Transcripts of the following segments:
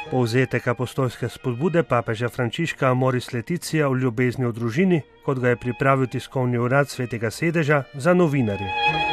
Povzetek apostolske spodbude papeža Frančiška Amoris Laetitia o ljubezni v družini, kot ga je pripravil tiskovni urad Svetega sedeža za novinarje.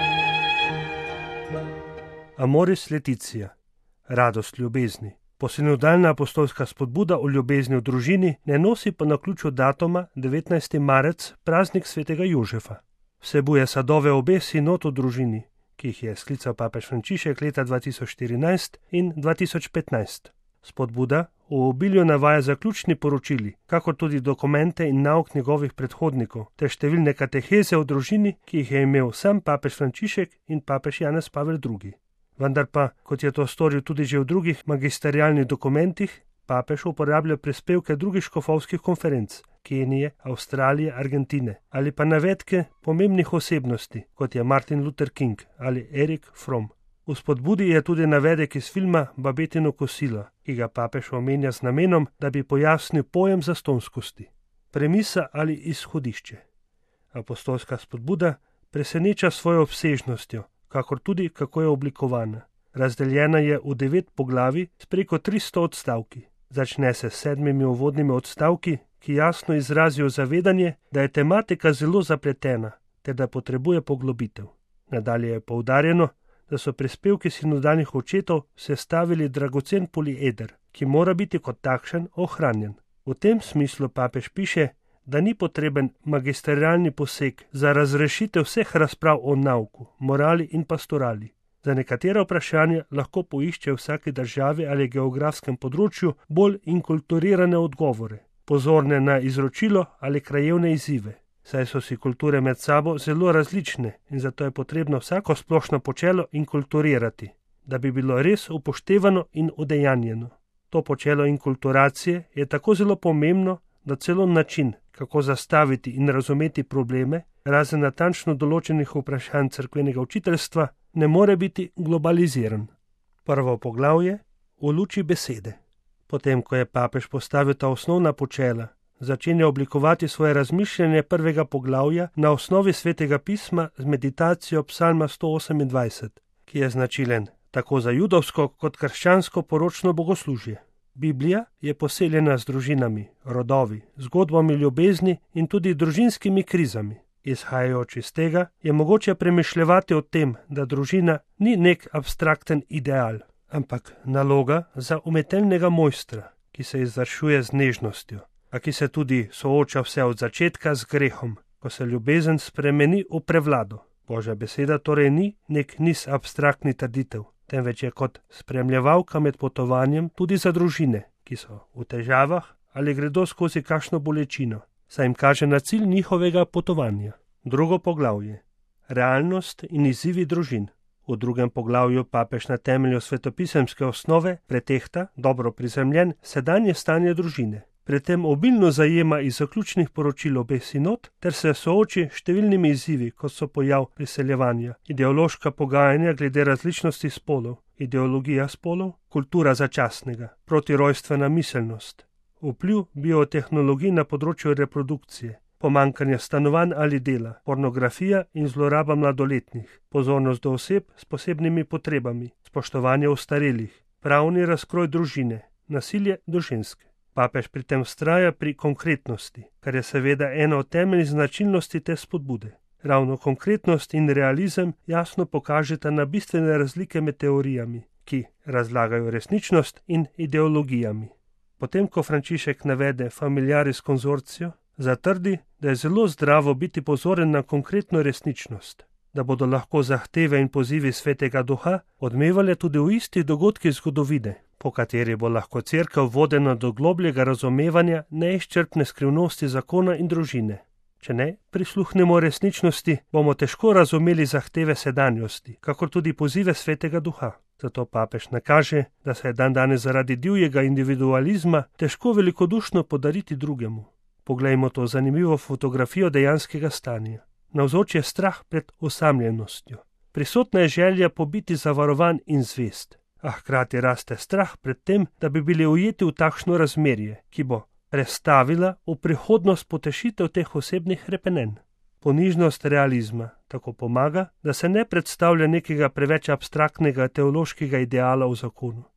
Amoris Laetitia, radost ljubezni. Posinodalna apostolska spodbuda o ljubezni v družini ne nosi po naključju datuma 19. marec, praznik svetega Jožefa. Vsebuje sadove obeh sinod v družini, ki jih je sklical papež Frančišek leta 2014 in 2015. Spodbuda v obilju navaja zaključni poročili, kakor tudi dokumente in nauk njegovih predhodnikov, ter številne kateheze v družini, ki jih je imel sam papež Frančišek in papež Janez Pavel II. Vendar pa, kot je to storil tudi že v drugih magisterialnih dokumentih, papež uporablja prispevke drugih škofovskih konferenc, Kenije, Avstralije, Argentine, ali pa navedke pomembnih osebnosti, kot je Martin Luther King ali Erik Fromm. V spodbudi je tudi navedek iz filma Babetino kosilo, ki ga papež omenja z namenom, da bi pojasnil pojem zastonskosti. Premisa ali izhodišče. Apostolska spodbuda preseneča svojo obsežnostjo, kakor tudi kako je oblikovana. Razdeljena je v 9 poglavij s preko 300 odstavki. Začne se s 7 uvodnimi odstavki, ki jasno izrazijo zavedanje, da je tematika zelo zapletena, ter da potrebuje poglobitev. Nadalje je poudarjeno, da so prispevki sinodalnih očetov sestavili dragocen polieder, ki mora biti kot takšen ohranjen. V tem smislu papež piše, da ni potreben magisterialni poseg za razrešitev vseh razprav o nauku, morali in pastorali. Za nekatera vprašanja lahko poišče v vsaki državi ali geografskem področju bolj inkulturirane odgovore, pozorne na izročilo ali krajevne izzive. Saj so si kulture med sabo zelo različne in zato je potrebno vsako splošno počelo inkulturirati, da bi bilo res upoštevano in udejanjeno. To počelo inkulturacije je tako zelo pomembno, da celo način, kako zastaviti in razumeti probleme, razen natančno določenih vprašanj cerkvenega učiteljstva, ne more biti globaliziran. Prvo poglavje v luči besede. Potem, ko je papež postavil ta osnovna počela, začenja oblikovati svoje razmišljanje prvega poglavja na osnovi svetega pisma z meditacijo psalma 128, ki je značilen tako za judovsko kot krščansko poročno bogoslužje. Biblija je poseljena z družinami, rodovi, zgodbami ljubezni in tudi družinskimi krizami. Izhajajoč iz tega je mogoče premišljevati o tem, da družina ni nek abstrakten ideal, ampak naloga za umetelnega mojstra, ki se izvršuje z nežnostjo, a ki se tudi sooča vse od začetka z grehom, ko se ljubezen spremeni v prevlado. Božja beseda torej ni nek niz abstraktnih trditev, temveč je kot spremljevalka med potovanjem tudi za družine, ki so v težavah ali gredo skozi kakšno bolečino, saj jim kaže na cilj njihovega potovanja. Drugo poglavje. Realnost in izzivi družin. V drugem poglavju papež na temelju svetopisemske osnove pretehta, dobro prizemljen, sedanje stanje družine. Pri tem obilno zajema iz zaključnih poročil obeh sinod ter se sooči številnimi izzivi, kot so pojav priseljevanja, ideološka pogajanja glede različnosti spolov, ideologija spolov, kultura začasnega, protirojstvena miselnost, vpliv biotehnologij na področju reprodukcije, pomanjkanje stanovanj ali dela, pornografija in zloraba mladoletnih, pozornost do oseb s posebnimi potrebami, spoštovanje ostarelih, pravni razkroj družine, nasilje do ženske. Papež pri tem vztraja pri konkretnosti, kar je seveda ena od temeljnih značilnosti te spodbude. Ravno konkretnost in realizem jasno pokažeta na bistvene razlike med teorijami, ki razlagajo resničnost in ideologijami. Potem, ko Frančišek navede Familiaris Consortio, zatrdi, da je zelo zdravo biti pozoren na konkretno resničnost, da bodo lahko zahteve in pozivi Svetega Duha odmevale tudi v istih dogodkih zgodovine, po kateri bo lahko cerkev vodena do globljega razumevanja neizčrpne skrivnosti zakona in družine. Če ne prisluhnemo resničnosti, bomo težko razumeli zahteve sedanjosti, kakor tudi pozive Svetega Duha. Zato papež nakaže, da se je dandanes zaradi divjega individualizma težko velikodušno podariti drugemu. Poglejmo to zanimivo fotografijo dejanskega stanja. Navzoč je strah pred osamljenostjo. Prisotna je želja po biti zavarovan in zvest, a hkrati raste strah pred tem, da bi bili ujeti v takšno razmerje, ki bo prestavila v prihodnost potešitev teh osebnih hrepenenj. Ponižnost realizma tako pomaga, da se ne predstavlja nekega preveč abstraktnega teološkega ideala v zakonu,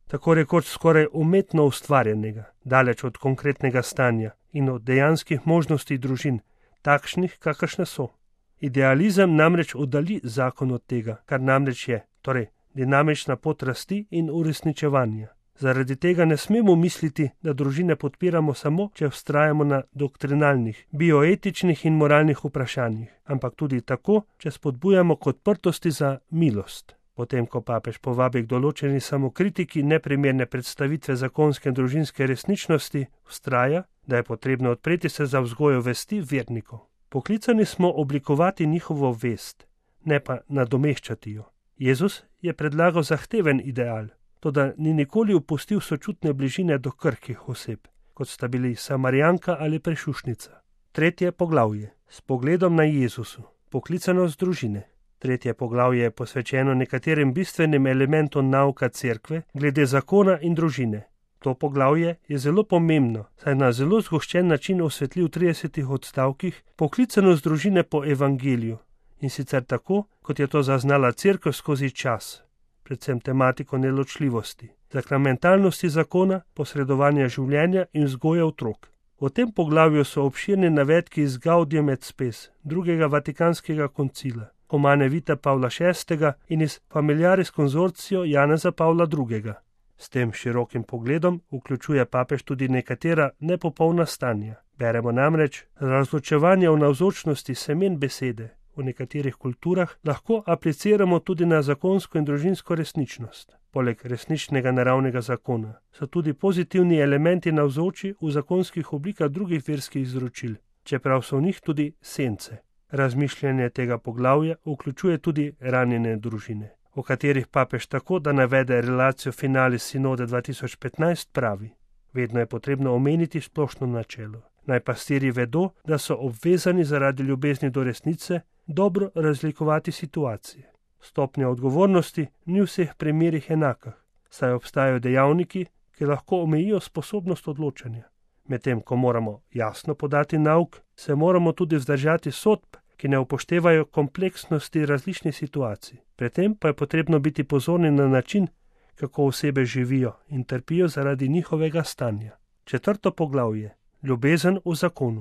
tako rekoč skoraj umetno ustvarjenega, daleč od konkretnega stanja in od dejanskih možnosti družin, takšnih, kakršne so. Idealizem namreč oddali zakon od tega, kar namreč je, torej dinamična pot rasti in uresničevanja. Zaradi tega ne smemo misliti, da družine podpiramo samo, če vztrajamo na doktrinalnih, bioetičnih in moralnih vprašanjih, ampak tudi tako, če spodbujamo k odprtosti za milost. Potem, ko papež povabi k določeni samokritiki neprimerne predstavitve zakonske in družinske resničnosti, vztraja, da je potrebno odpreti se za vzgojo vesti vernikov. Poklicani smo oblikovati njihovo vest, ne pa nadomeščati jo. Jezus je predlagal zahteven ideal, toda ni nikoli opustil sočutne bližine do krhkih oseb, kot sta bili Samarijanka ali Prešušnica. 3. poglavje. S pogledom na Jezusu. Poklicanost družine. 3. poglavje je posvečeno nekaterim bistvenim elementom nauka cerkve glede zakona in družine. To poglavje je zelo pomembno, saj na zelo zgoščen način osvetli v 30 odstavkih poklicanost družine po evangeliju, in sicer tako, kot je to zaznala cerkev skozi čas, predvsem tematiko neločljivosti, sakramentalnosti zakona, posredovanja življenja in vzgoje otrok. V tem poglavju so obširni navedki iz Gaudium et Spes, drugega vatikanskega koncila, Humane Vitae Pavla VI in iz Familiaris Consortio Janeza Pavla II. S tem širokim pogledom vključuje papež tudi nekatera nepopolna stanja. Beremo namreč, razločevanje v navzočnosti semen besede v nekaterih kulturah lahko apliciramo tudi na zakonsko in družinsko resničnost. Poleg resničnega naravnega zakona so tudi pozitivni elementi navzoči v zakonskih oblikah drugih verskih izročil, čeprav so v njih tudi sence. Razmišljanje tega poglavja vključuje tudi ranjene družine, o katerih papež tako, da navede relacijo Finalis Sinode 2015, pravi: vedno je potrebno omeniti splošno načelo. Naj pastirji vedo, da so obvezani zaradi ljubezni do resnice dobro razlikovati situacije. Stopnja odgovornosti ni v vseh primerih enaka, saj obstajajo dejavniki, ki lahko omejijo sposobnost odločanja. Medtem ko moramo jasno podati nauk, se moramo tudi vzdržati sodb, ki ne upoštevajo kompleksnosti različnih situacij. Pri tem pa je potrebno biti pozorni na način, kako osebe živijo in trpijo zaradi njihovega stanja. 4. poglavje. Ljubezen v zakonu.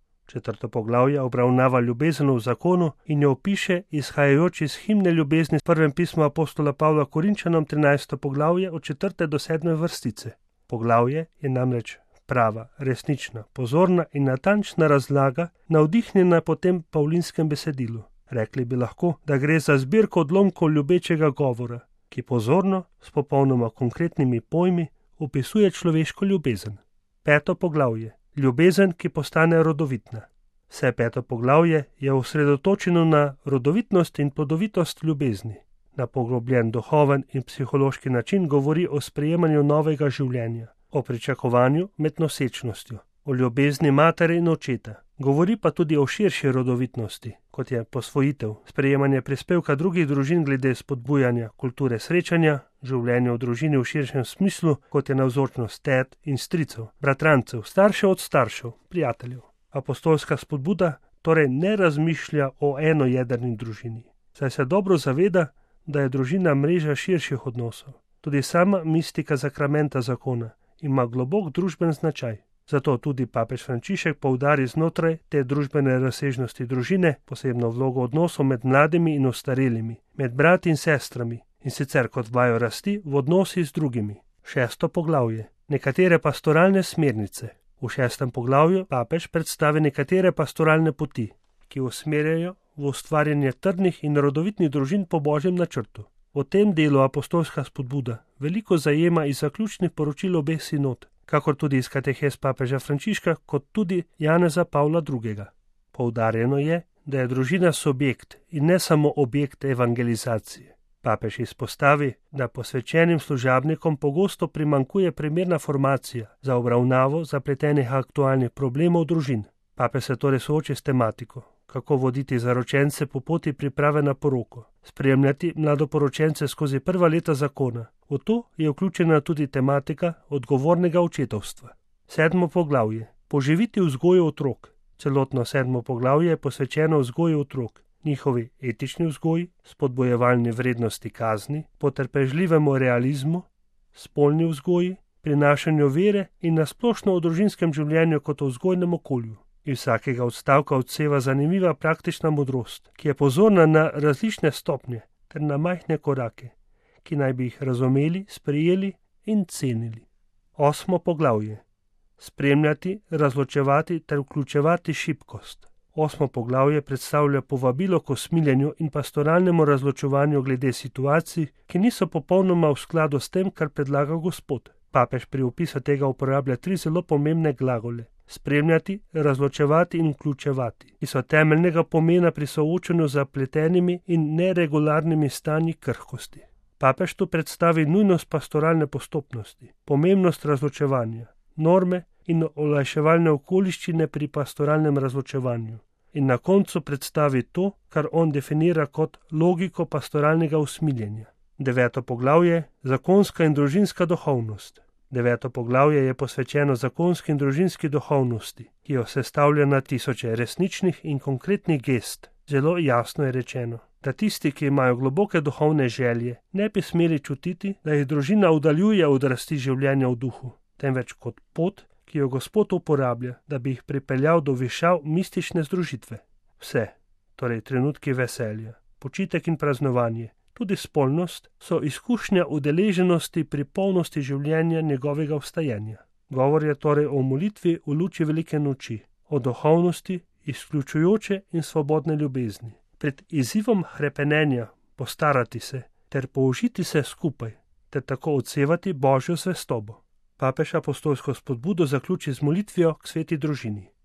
4. poglavje obravnava ljubezen v zakonu in jo opiše izhajajoč iz himne ljubezni v prvem pismu apostola Pavla Korinčanom 13. poglavje od 4. do 7. vrstice. Poglavje je namreč prava, resnična, pozorna in natančna razlaga, navdihnjena po tem pavlinskem besedilu. Rekli bi lahko, da gre za zbirko odlomkov ljubečega govora, ki pozorno, s popolnoma konkretnimi pojmi, opisuje človeško ljubezen. 5. poglavje. Ljubezen, ki postane rodovitna. Vse 5. poglavje je osredotočeno na rodovitnost in plodovitost ljubezni. Na poglobljen duhoven in psihološki način govori o sprejemanju novega življenja, o pričakovanju med nosečnostjo, o ljubezni matere in očeta. Govori pa tudi o širši rodovitnosti, kot je posvojitev, sprejemanje prispevka drugih družin glede spodbujanja kulture srečanja, življenje v družini v širšem smislu, kot je navzočnost tet in stricev, bratrancev, staršev od staršev, prijateljev. Apostolska spodbuda torej ne razmišlja o enojedrni družini, saj se dobro zaveda, da je družina mreža širših odnosov. Tudi sama mistika sakramenta zakona ima globok družben značaj. Zato tudi papež Frančišek poudari znotraj te družbene razsežnosti družine posebno vlogo odnosov med mladimi in ostarelimi, med brati in sestrami, in sicer kot vajo rasti v odnosi z drugimi. 6. poglavje. Nekatere pastoralne smernice. V 6. poglavju papež predstavi nekatere pastoralne poti, ki usmerjajo v ustvarjanje trdnih in rodovitnih družin po božjem načrtu. V tem delu apostolska spodbuda veliko zajema iz zaključnih poročil obeh sinod, kakor tudi iz katehes papeža Frančiška, kot tudi Janeza Pavla II. Poudarjeno je, da je družina subjekt in ne samo objekt evangelizacije. Papež izpostavi, da posvečenim služabnikom pogosto primanjkuje primerna formacija za obravnavo zapletenih aktualnih problemov družin. Papež se torej sooči s tematiko, kako voditi zaročence po poti priprave na poroko, spremljati mladoporočence skozi prva leta zakona. V to je vključena tudi tematika odgovornega očetovstva. 7. poglavje. Poživiti vzgojo otrok. Celotno 7. poglavje je posvečeno vzgoji otrok, njihovi etični vzgoji, spodbojevalni vrednosti kazni, potrpežljivemu realizmu, spolni vzgoji, prinašanju vere in nasplošno o družinskem življenju kot o vzgojnem okolju. Iz vsakega odstavka odseva zanimiva praktična modrost, ki je pozorna na različne stopnje ter na majhne korake, ki naj bi jih razumeli, sprejeli in cenili. 8. poglavje. Spremljati, razločevati ter vključevati šibkost. 8. poglavje predstavlja povabilo k usmiljenju in pastoralnemu razločevanju glede situacij, ki niso popolnoma v skladu s tem, kar predlaga Gospod. Papež pri opisu tega uporablja 3 zelo pomembne glagole: spremljati, razločevati in vključevati, ki so temeljnega pomena pri soočanju z zapletenimi in neregularnimi stanji krhkosti. Papež tu predstavi nujnost pastoralne postopnosti, pomembnost razločevanja, norme in olajševalne okoliščine pri pastoralnem razločevanju. In na koncu predstavi to, kar on definira kot logiko pastoralnega usmiljenja. 9. poglavje. Zakonska in družinska duhovnost. 9. poglavje je posvečeno zakonski in družinski duhovnosti, ki jo sestavlja na tisoče resničnih in konkretnih gest. Zelo jasno je rečeno, da tisti, ki imajo globoke duhovne želje, ne bi smeli čutiti, da jih družina oddaljuje od rasti življenja v duhu, temveč kot pot, ki jo Gospod uporablja, da bi jih pripeljal do višav mistične združitve. Vse, torej trenutki veselja, počitek in praznovanje, tudi spolnost, so izkušnja udeleženosti pri polnosti življenja njegovega vstajenja. Govor je torej o molitvi v luči velike noči, o duhovnosti, izključujoče in svobodne ljubezni. Pred izzivom hrepenenja postarati se ter použiti se skupaj, ter tako odsevati Božjo zvestobo. Papež apostolsko spodbudo zaključi z molitvijo k sveti družini.